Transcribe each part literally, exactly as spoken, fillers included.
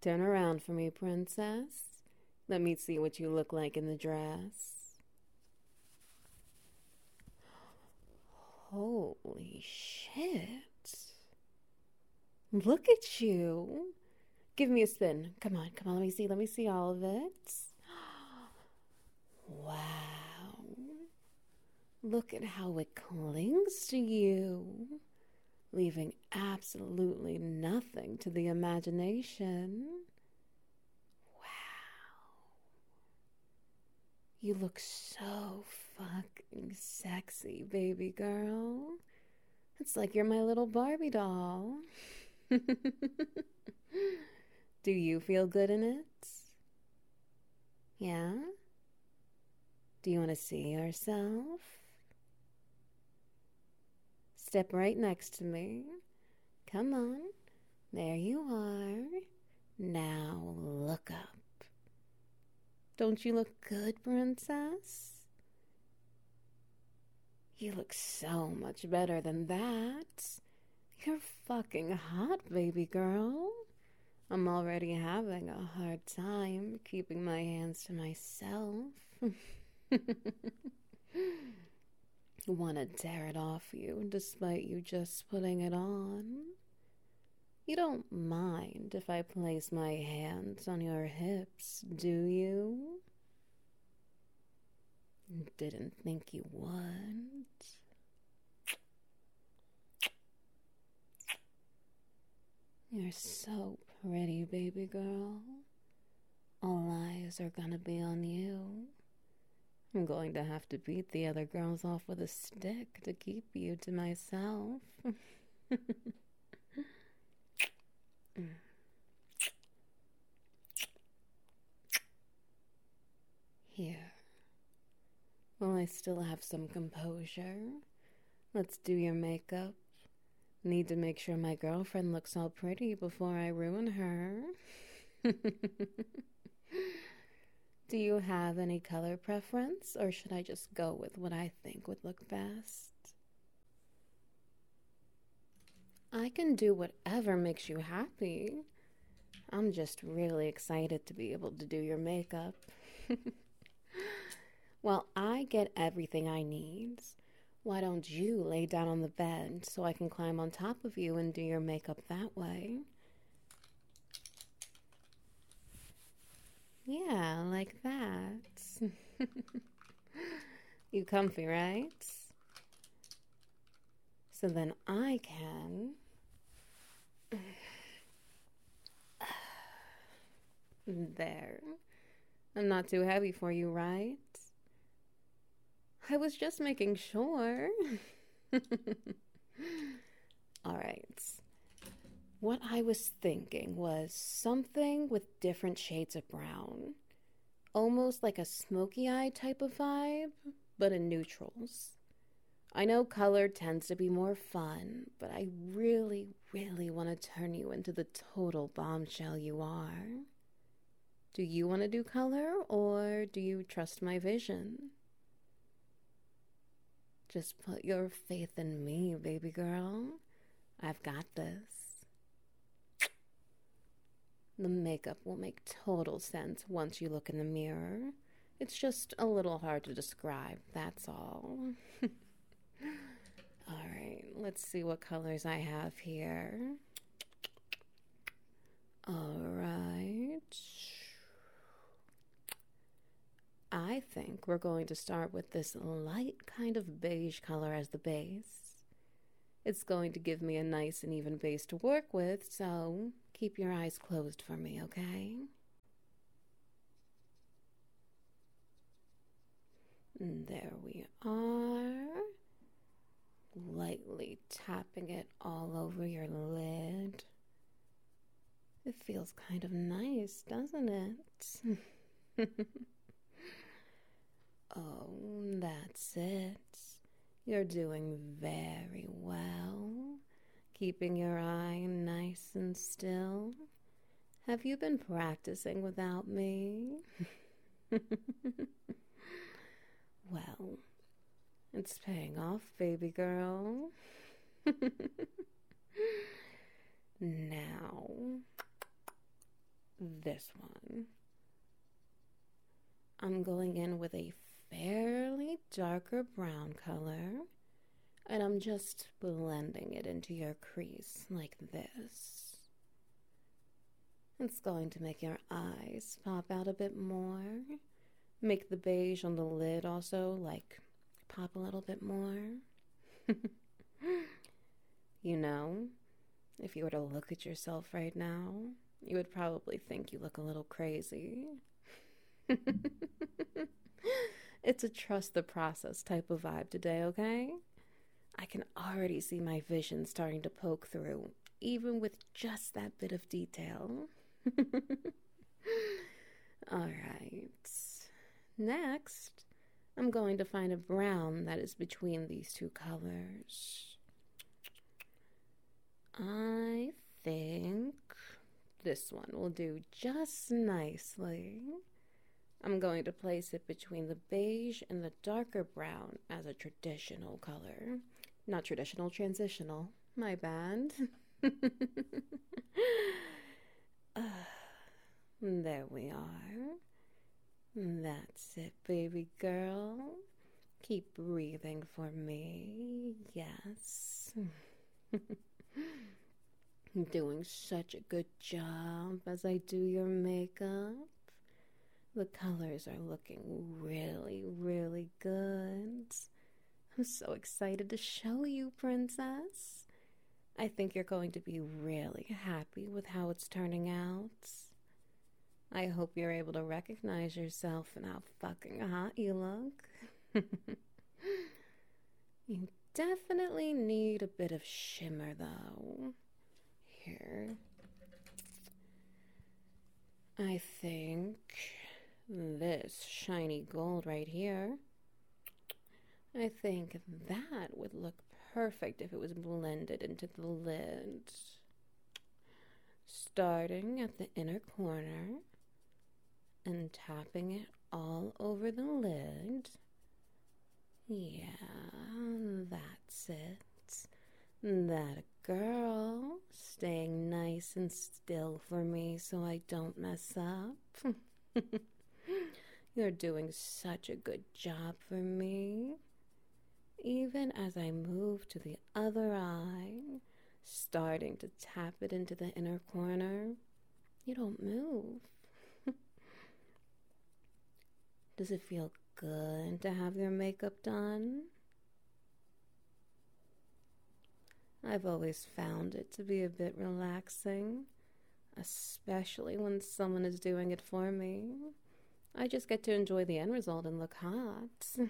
Turn around for me, princess. Let me see what you look like in the dress. Holy shit. Look at you. Give me a spin. Come on, come on, let me see, let me see all of it. Wow. Look at how it clings to you, leaving absolutely nothing to the imagination. Wow. You look so fucking sexy, baby girl. It's like you're my little Barbie doll. Do you feel good in it? Yeah? Do you want to see yourself? Step right next to me. Come on. There you are. Now look up. Don't you look good, princess? You look so much better than that. You're fucking hot, baby girl. I'm already having a hard time keeping my hands to myself. Want to tear it off you despite you just putting it on. You don't mind if I place my hands on your hips, do you? Didn't think you would. You're so pretty, baby girl. All eyes are gonna be on you. I'm going to have to beat the other girls off with a stick to keep you to myself. Here. Well, I still have some composure. Let's do your makeup. Need to make sure my girlfriend looks all pretty before I ruin her. Do you have any color preference, or should I just go with what I think would look best? I can do whatever makes you happy. I'm just really excited to be able to do your makeup. Well, I get everything I need. Why don't you lay down on the bed so I can climb on top of you and do your makeup that way? Yeah, like that. You comfy, right? So then I can... There. I'm not too heavy for you, right? I was just making sure. All right. What I was thinking was something with different shades of brown. Almost like a smoky eye type of vibe, but in neutrals. I know color tends to be more fun, but I really, really want to turn you into the total bombshell you are. Do you want to do color, or do you trust my vision? Just put your faith in me, baby girl. I've got this. The makeup will make total sense once you look in the mirror. It's just a little hard to describe, that's all. Alright, let's see what colors I have here. Alright. I think we're going to start with this light kind of beige color as the base. It's going to give me a nice and even base to work with, so keep your eyes closed for me, okay? And there we are. Lightly tapping it all over your lid. It feels kind of nice, doesn't it? Oh, that's it. You're doing very well. Keeping your eye nice and still. Have you been practicing without me? Well, it's paying off, baby girl. Now, this one. I'm going in with a fairly darker brown color, and I'm just blending it into your crease like this. It's going to make your eyes pop out a bit more, make the beige on the lid also like pop a little bit more. You know, if you were to look at yourself right now, you would probably think you look a little crazy. It's a trust the process type of vibe today, okay? I can already see my vision starting to poke through, even with just that bit of detail. Alright. Next, I'm going to find a brown that is between these two colors. I think this one will do just nicely. I'm going to place it between the beige and the darker brown as a traditional color. Not traditional, transitional. My bad. uh, there we are. That's it, baby girl. Keep breathing for me. Yes. Doing such a good job as I do your makeup. The colors are looking really, really good. I'm so excited to show you, princess. I think you're going to be really happy with how it's turning out. I hope you're able to recognize yourself and how fucking hot you look. You definitely need a bit of shimmer, though. Here. I think this shiny gold right here, I think that would look perfect if it was blended into the lid. Starting at the inner corner and tapping it all over the lid. Yeah, that's it. That girl, staying nice and still for me so I don't mess up. You're doing such a good job for me. Even as I move to the other eye, starting to tap it into the inner corner, you don't move. Does it feel good to have your makeup done? I've always found it to be a bit relaxing, especially when someone is doing it for me. I just get to enjoy the end result and look hot.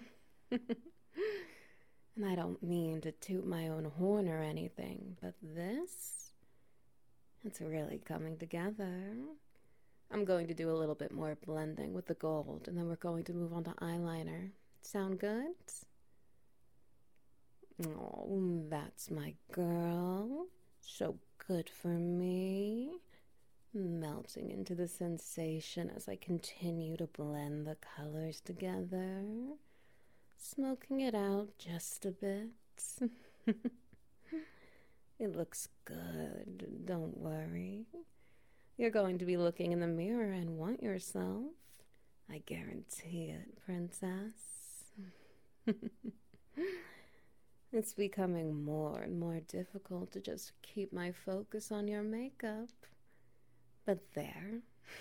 And I don't mean to toot my own horn or anything, but this, it's really coming together. I'm going to do a little bit more blending with the gold, and then we're going to move on to eyeliner. Sound good? Oh, that's my girl. So good for me. Melting into the sensation as I continue to blend the colors together. Smoking it out just a bit. It looks good, don't worry. You're going to be looking in the mirror and want yourself. I guarantee it, princess. It's becoming more and more difficult to just keep my focus on your makeup. But there.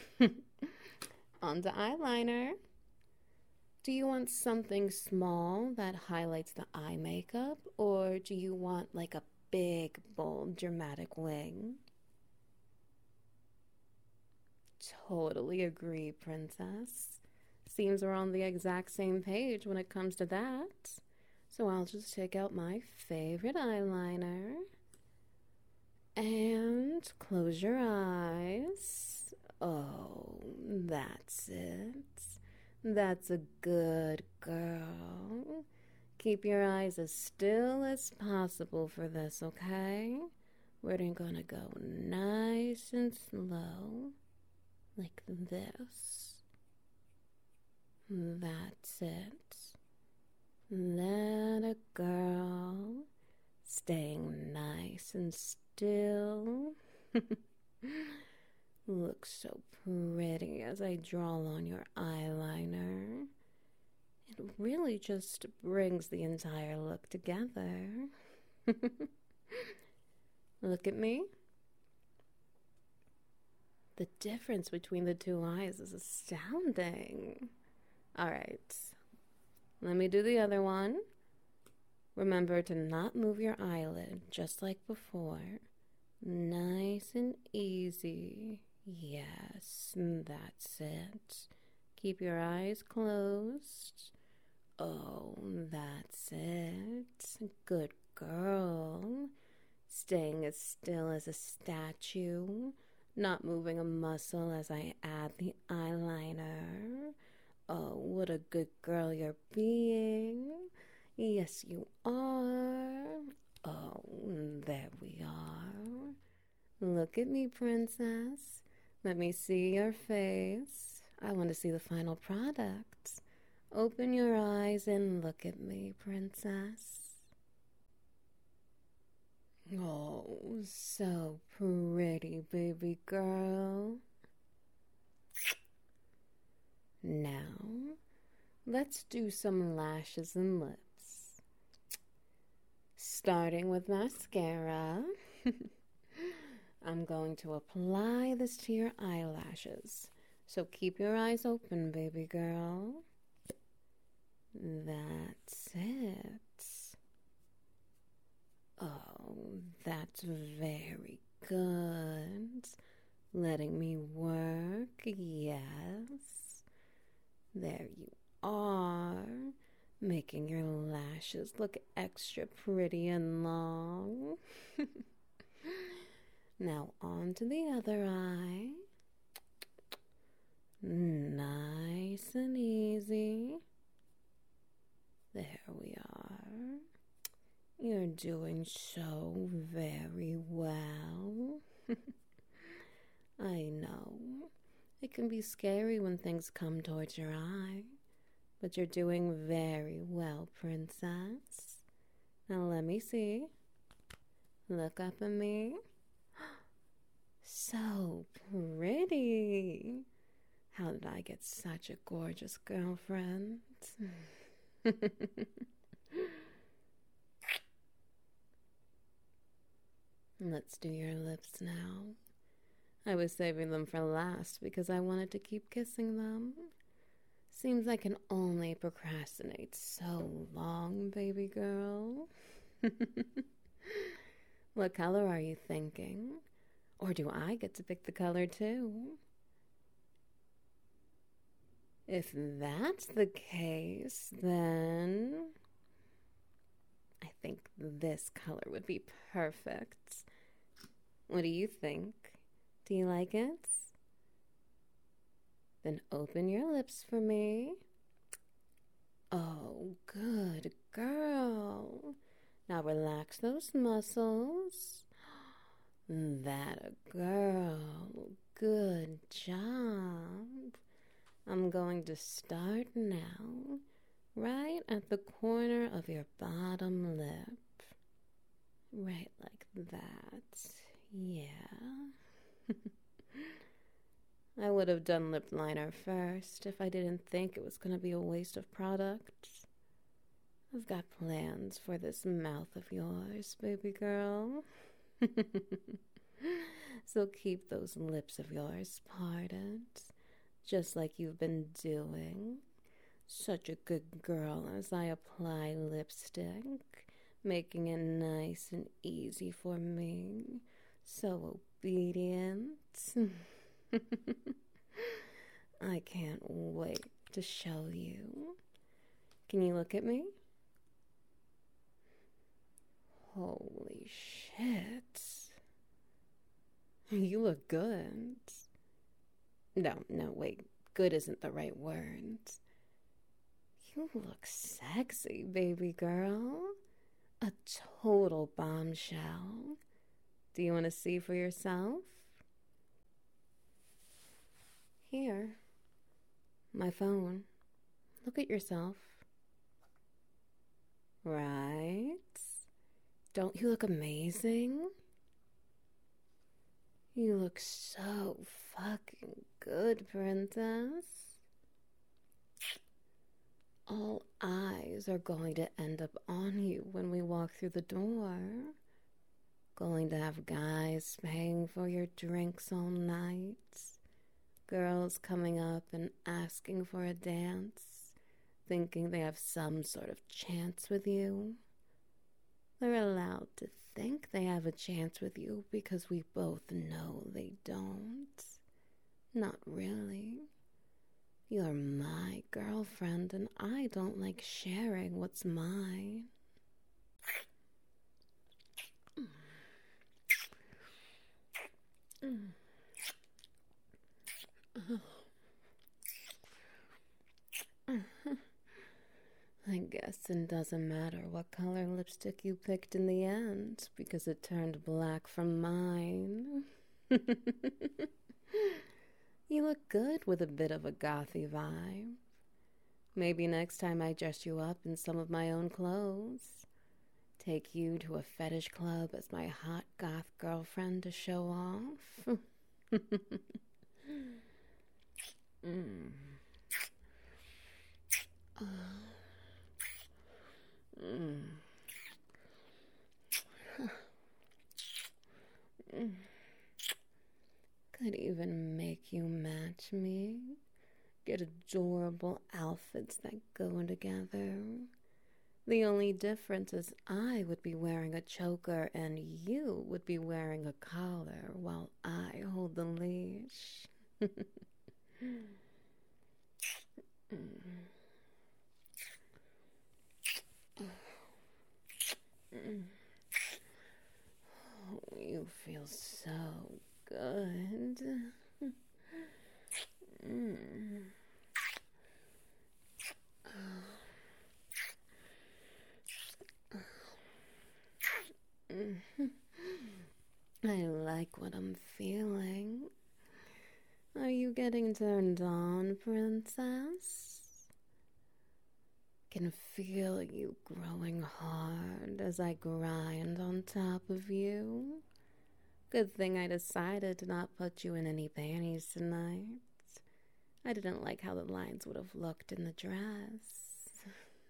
On to eyeliner. Do you want something small that highlights the eye makeup, or do you want like a big, bold, dramatic wing? Totally agree, princess. Seems we're on the exact same page when it comes to that. So I'll just take out my favorite eyeliner and close your eyes. Oh, that's it. That's a good girl. Keep your eyes as still as possible for this, okay? We're gonna go nice and slow, like this. That's it. That a girl, staying nice and still. Looks so pretty as I draw on your eyeliner. It really just brings the entire look together. Look at me. The difference between the two eyes is astounding. All right, let me do the other one. Remember to not move your eyelid, just like before. Nice and easy. Yes, that's it. Keep your eyes closed. Oh, that's it. Good girl. Staying as still as a statue. Not moving a muscle as I add the eyeliner. Oh, what a good girl you're being. Yes, you are. Oh, there we are. Look at me, princess. Let me see your face. I want to see the final product. Open your eyes and look at me, princess. Oh, so pretty, baby girl. Now, let's do some lashes and lips. Starting with mascara. I'm going to apply this to your eyelashes. So keep your eyes open, baby girl. That's it. Oh, that's very good. Letting me work, yes. There you are. Making your lashes look extra pretty and long. Now on to the other eye. Nice and easy. There we are. You're doing so very well. I know. It can be scary when things come towards your eye, but you're doing very well, princess. Now let me see. Look up at me. So pretty. How did I get such a gorgeous girlfriend? Let's do your lips now. I was saving them for last because I wanted to keep kissing them. Seems I can only procrastinate so long, baby girl. What color are you thinking? Or do I get to pick the color too? If that's the case, then I think this color would be perfect. What do you think? Do you like it? Then open your lips for me. Oh, good girl. Now relax those muscles. That a girl. Good job. I'm going to start now, right at the corner of your bottom lip. Right like that. Yeah. I would have done lip liner first if I didn't think it was going to be a waste of product. I've got plans for this mouth of yours, baby girl. So keep those lips of yours parted, just like you've been doing. Such a good girl as I apply lipstick, making it nice and easy for me. So obedient. I can't wait to show you. Can you look at me? Holy shit. You look good. No, no, wait. Good isn't the right word. You look sexy, baby girl. A total bombshell. Do you want to see for yourself? Here. My phone. Look at yourself. Right? Don't you look amazing? You look so fucking good, princess. All eyes are going to end up on you when we walk through the door. Going to have guys paying for your drinks all night. Girls coming up and asking for a dance, thinking they have some sort of chance with you. They're allowed to think they have a chance with you because we both know they don't. Not really. You're my girlfriend and I don't like sharing what's mine. I guess it doesn't matter what color lipstick you picked in the end because it turned black from mine. You look good with a bit of a gothy vibe. Maybe next time I dress you up in some of my own clothes. Take you to a fetish club as my hot goth girlfriend to show off. mm. Oh. Mm. Could even make you match me. Get adorable outfits that go together. The only difference is I would be wearing a choker and you would be wearing a collar while I hold the leash. mm. Oh, you feel so good. mm. I like what I'm feeling. Are you getting turned on, princess? Can feel you growing hard as I grind on top of you. Good thing I decided to not put you in any panties tonight. I didn't like how the lines would have looked in the dress.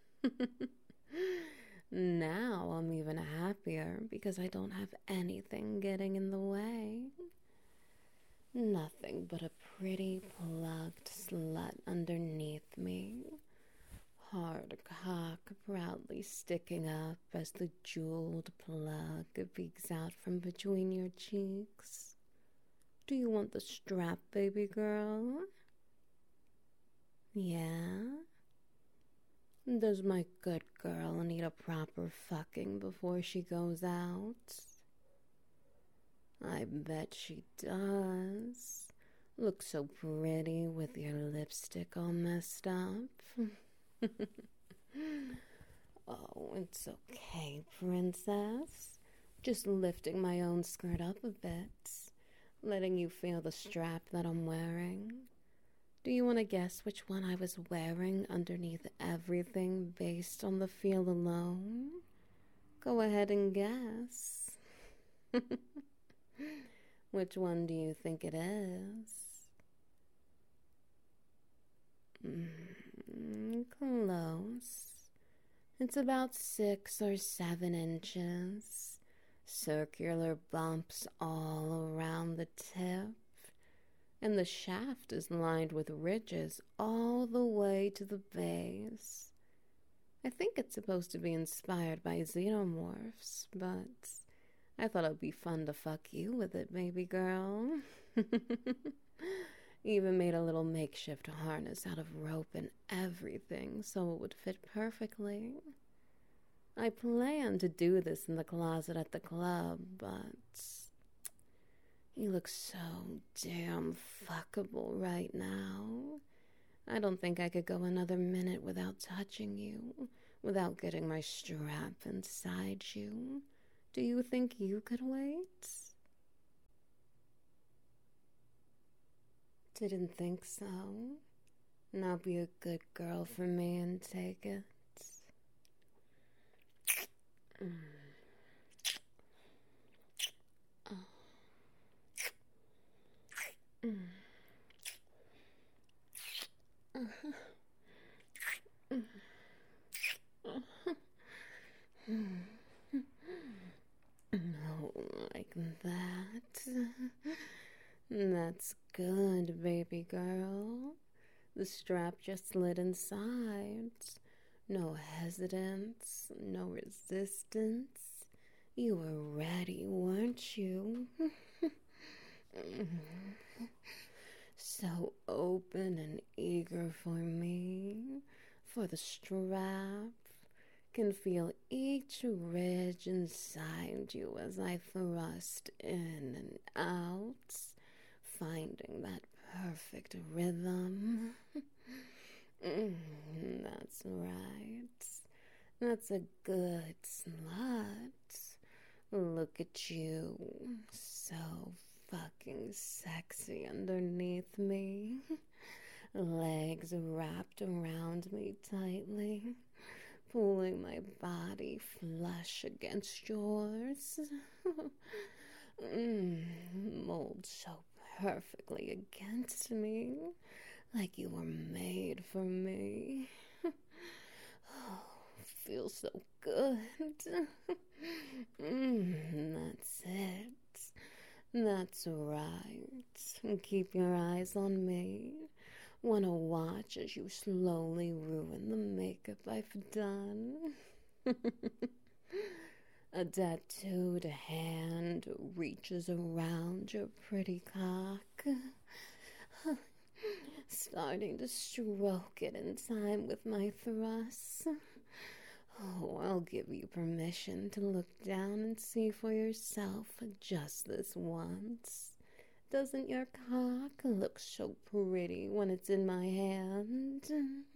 Now I'm even happier because I don't have anything getting in the way. Nothing but a pretty plugged slut underneath me. Hard cock proudly sticking up as the jeweled plug peeks out from between your cheeks. Do you want the strap, baby girl? Yeah? Does my good girl need a proper fucking before she goes out? I bet she does. Looks so pretty with your lipstick all messed up. Oh, it's okay, princess. Just lifting my own skirt up a bit, letting you feel the strap that I'm wearing. Do you want to guess which one I was wearing underneath everything based on the feel alone? Go ahead and guess. Which one do you think it is? Mm, close. It's about six or seven inches. Circular bumps all around the tip. And the shaft is lined with ridges all the way to the base. I think it's supposed to be inspired by xenomorphs, but I thought it'd be fun to fuck you with it, baby girl. Even made a little makeshift harness out of rope and everything so it would fit perfectly. I planned to do this in the closet at the club, but you look so damn fuckable right now. I don't think I could go another minute without touching you, without getting my strap inside you. Do you think you could wait? Didn't think so. Now be a good girl for me and take it. Mm. Oh. Oh, like that. That's good, baby girl. The strap just slid inside. No hesitance, no resistance. You were ready, weren't you? So open and eager for me, for the strap. Can feel each ridge inside you as I thrust in and out, finding that perfect rhythm. Mm, that's right. That's a good slut. Look at you, so fucking sexy underneath me. Legs wrapped around me tightly, pulling my body flush against yours. mm, mold so perfectly against me, like you were made for me. Oh, feels so good. mm, that's it. That's right. Keep your eyes on me. Wanna watch as you slowly ruin the makeup I've done? A tattooed hand reaches around your pretty cock, starting to stroke it in time with my thrusts. Oh, I'll give you permission to look down and see for yourself just this once. Doesn't your cock look so pretty when it's in my hand?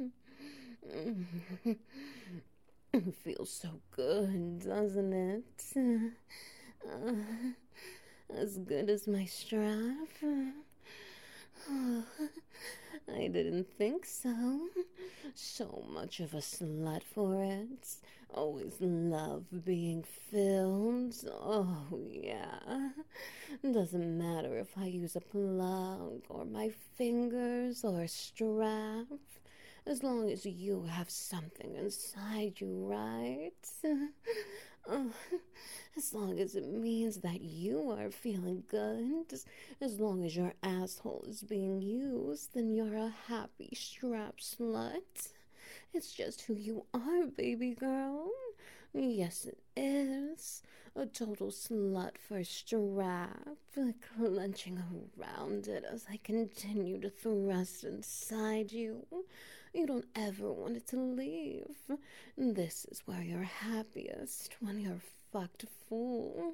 It feels so good, doesn't it? Uh, as good as my strap? Oh, I didn't think so. So much of a slut for it. Always love being filled. Oh, yeah. Doesn't matter if I use a plug or my fingers or a strap. As long as you have something inside you, right? Uh, as long as it means that you are feeling good, as long as your asshole is being used, then you're a happy strap slut. It's just who you are, baby girl. Yes, it is. A total slut for strap, clenching around it as I continue to thrust inside you. You don't ever want it to leave. This is where you're happiest, when you're fucked full.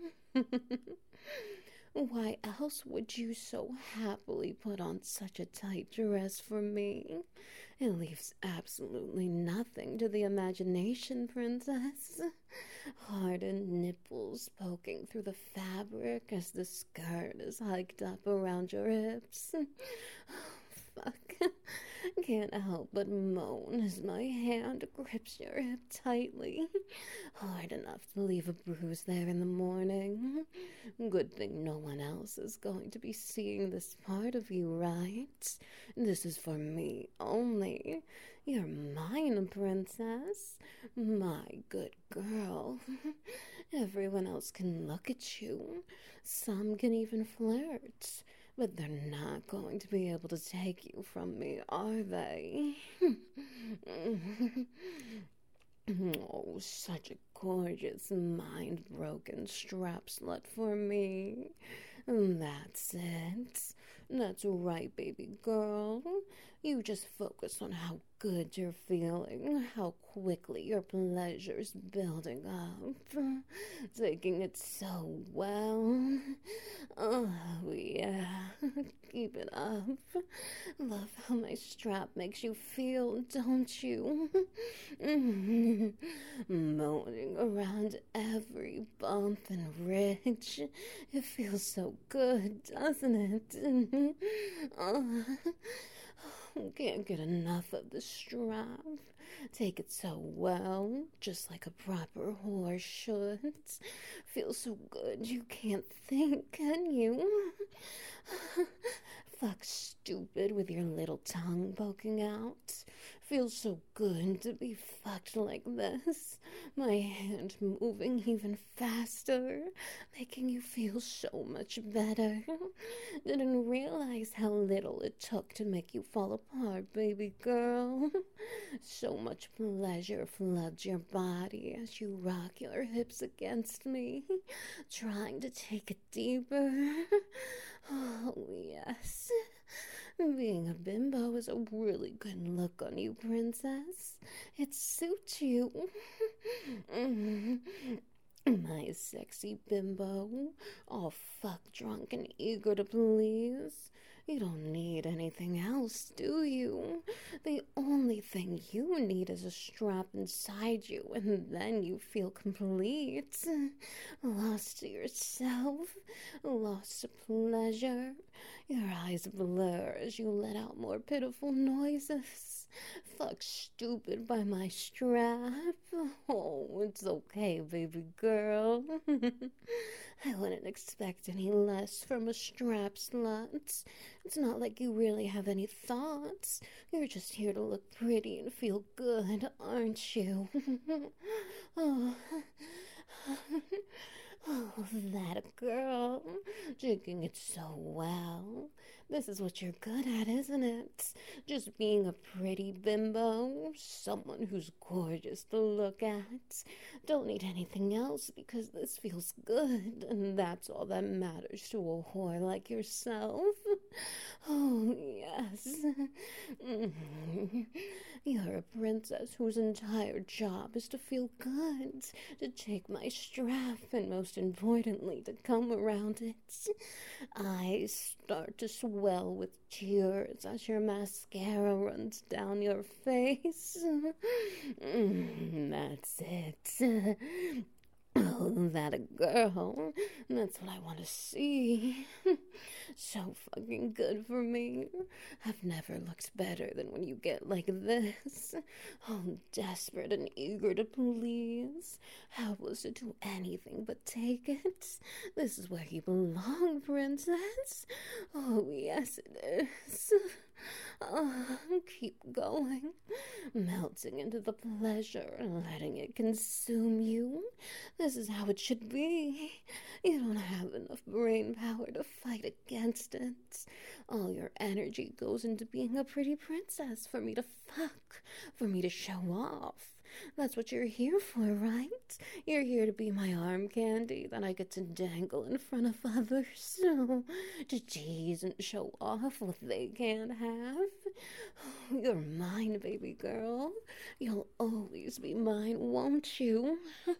Why else would you so happily put on such a tight dress for me? It leaves absolutely nothing to the imagination, princess. Hardened nipples poking through the fabric as the skirt is hiked up around your hips. Fuck. Can't help but moan as my hand grips your hip tightly, hard enough to leave a bruise there in the morning. Good thing no one else is going to be seeing this part of you, right? This is for me only. You're mine, princess. My good girl. Everyone else can look at you. Some can even flirt. But they're not going to be able to take you from me, are they? Oh, such a gorgeous, mind-broken strap slut for me. That's it. That's right, baby girl. You just focus on how good you're feeling, how quickly your pleasure's building up, taking it so well. Oh, yeah. Keep it up. Love how my strap makes you feel, don't you? Moaning around every bump and ridge. It feels so good, doesn't it? Oh, can't get enough of the strap. Take it so well, just like a proper whore should. Feels so good you can't think, can you? Fuck stupid with your little tongue poking out. Feels so good to be fucked like this. My hand moving even faster, making you feel so much better. Didn't realize how little it took to make you fall apart, baby girl. So much pleasure floods your body as you rock your hips against me, trying to take it deeper. Oh, yes. Being a bimbo is a really good look on you, princess. It suits you. My sexy bimbo, all fuck drunk and eager to please. You don't need anything else, do you? The only thing you need is a strap inside you, and then you feel complete. Lost to yourself, lost to pleasure. Your eyes blur as you let out more pitiful noises. Fuck stupid by my strap. Oh, it's okay, baby girl. I wouldn't expect any less from a strap slut. It's not like you really have any thoughts. You're just here to look pretty and feel good, aren't you? Oh. Oh, that girl, jigging it so well. This is what you're good at, isn't it? Just being a pretty bimbo, someone who's gorgeous to look at. Don't need anything else because this feels good, and that's all that matters to a whore like yourself. Oh, yes. You're a princess whose entire job is to feel good, to take my strap, and most importantly, to come around it. I start to swell with tears as your mascara runs down your face. Mm, that's it. Oh, that a girl. That's what I want to see. So fucking good for me. I've never looked better than when you get like this. Oh, desperate and eager to please. Helpless to do anything but take it. This is where you belong, princess. Oh, yes it is. Oh, keep going, melting into the pleasure, letting it consume you. This is how it should be. You don't have enough brain power to fight against it. All your energy goes into being a pretty princess for me to fuck, for me to show off. That's what you're here for, right? You're here to be my arm candy that I get to dangle in front of others, so to tease and show off what they can't have. You're mine, baby girl. You'll always be mine, won't you?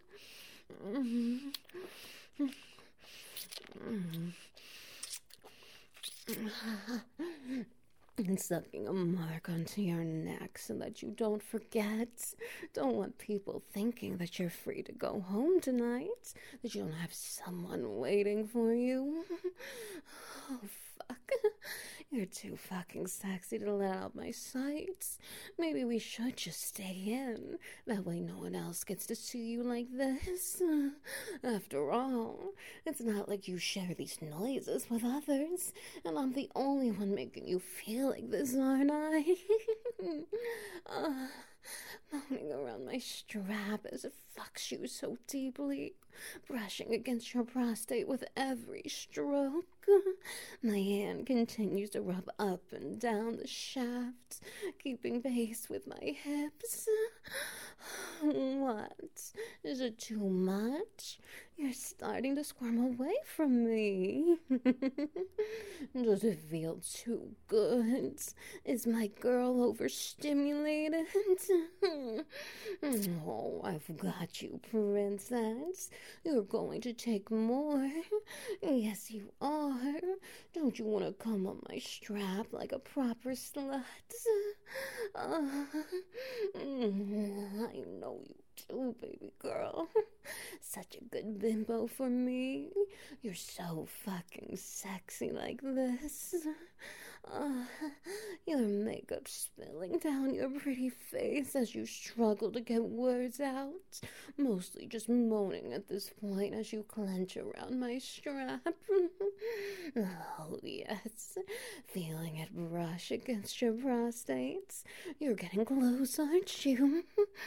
And sucking a mark onto your neck so that you don't forget. Don't want people thinking that you're free to go home tonight, that you don't have someone waiting for you. Oh, fuck. You're too fucking sexy to let out my sights. Maybe we should just stay in. That way no one else gets to see you like this. After all, it's not like you share these noises with others, and I'm the only one making you feel like this, aren't I? uh, moaning around my strap as it fucks you so deeply, brushing against your prostate with every stroke. My hand continues to rub up and down the shaft, keeping pace with my hips. What? Is it too much? You're starting to squirm away from me. Does it feel too good? Is my girl overstimulated? Oh, I've got you, princess. You're going to take more. Yes, you are. Don't you want to come on my strap like a proper slut? Uh, I know you do, baby girl. Such a good bimbo for me. You're so fucking sexy like this. Uh, your makeup spilling down your pretty face as you struggle to get words out, mostly just moaning at this point as you clench around my strap. Oh, yes, feeling it brush against your prostate. You're getting close, aren't you?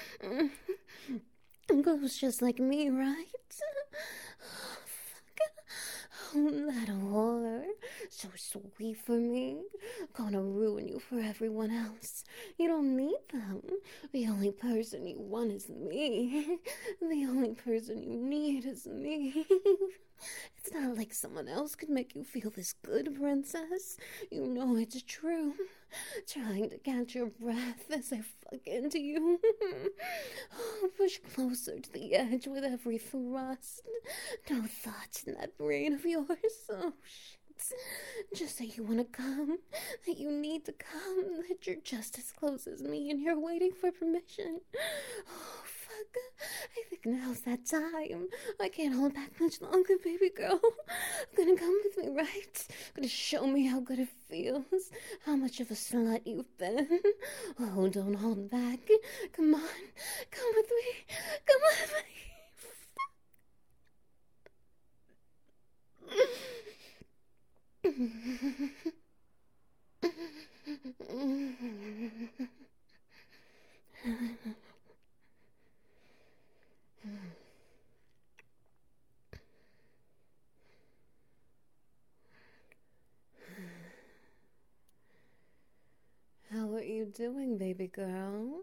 Close just like me, right? Oh, fuck. Oh, that whore. So sweet for me. Gonna ruin you for everyone else. You don't need them. The only person you want is me. The only person you need is me. It's not like someone else could make you feel this good, princess. You know it's true. Trying to catch your breath as I fuck into you. Oh, push closer to the edge with every thrust. No thoughts in that brain of yours. Oh, shit. Just that you want to come, that you need to come, that you're just as close as me and you're waiting for permission. Oh, fuck. I think now's that time. I can't hold back much longer, baby girl. Gonna come with me, right? Gonna show me how good it feels, how much of a slut you've been. Oh, don't hold back. Come on. Come with me. Come with me. How are you doing, baby girl?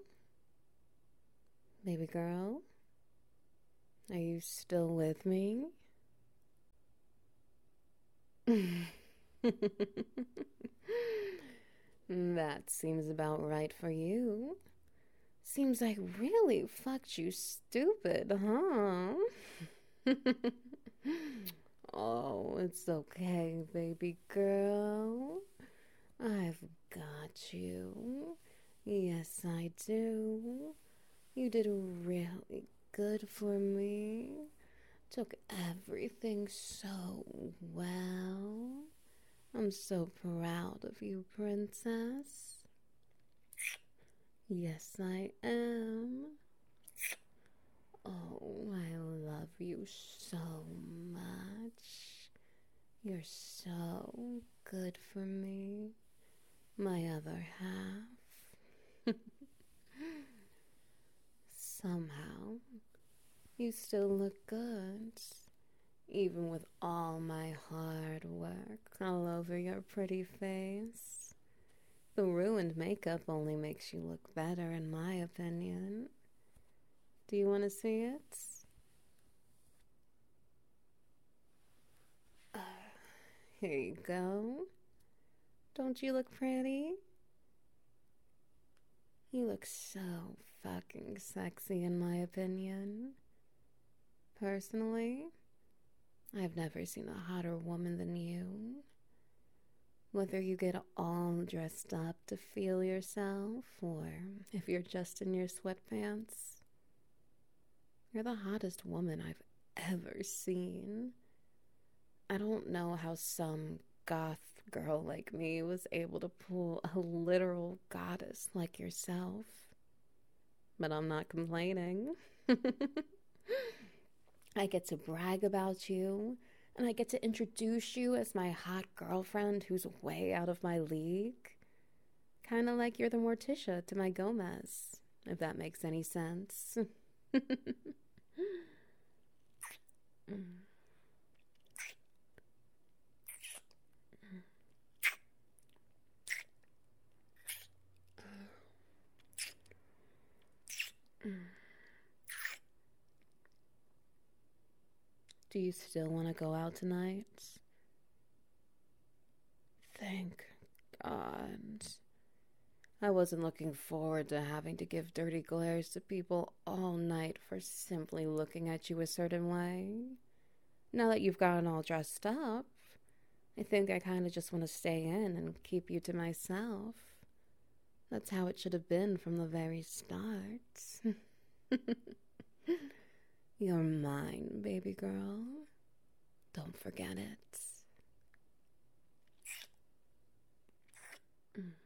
Baby girl? Are you still with me? That seems about right for you. Seems I really fucked you stupid, huh? Oh, it's okay, baby girl. I've got you. Yes, I do. You did really good for me. Took everything so well. I'm so proud of you, princess. Yes, I am. Oh, I love you so much. You're so good for me. My other half. Somehow, you still look good. Even with all my hard work all over your pretty face. The ruined makeup only makes you look better, in my opinion. Do you want to see it? Uh, here you go. Don't you look pretty? You look so fucking sexy, in my opinion. Personally, I've never seen a hotter woman than you. Whether you get all dressed up to feel yourself, or if you're just in your sweatpants, you're the hottest woman I've ever seen. I don't know how some goth girl like me was able to pull a literal goddess like yourself. But I'm not complaining. I get to brag about you, and I get to introduce you as my hot girlfriend who's way out of my league. Kind of like you're the Morticia to my Gomez, if that makes any sense. Do you still want to go out tonight? Thank God. I wasn't looking forward to having to give dirty glares to people all night for simply looking at you a certain way. Now that you've gotten all dressed up, I think I kind of just want to stay in and keep you to myself. That's how it should have been from the very start. You're mine, baby girl. Don't forget it. Mm.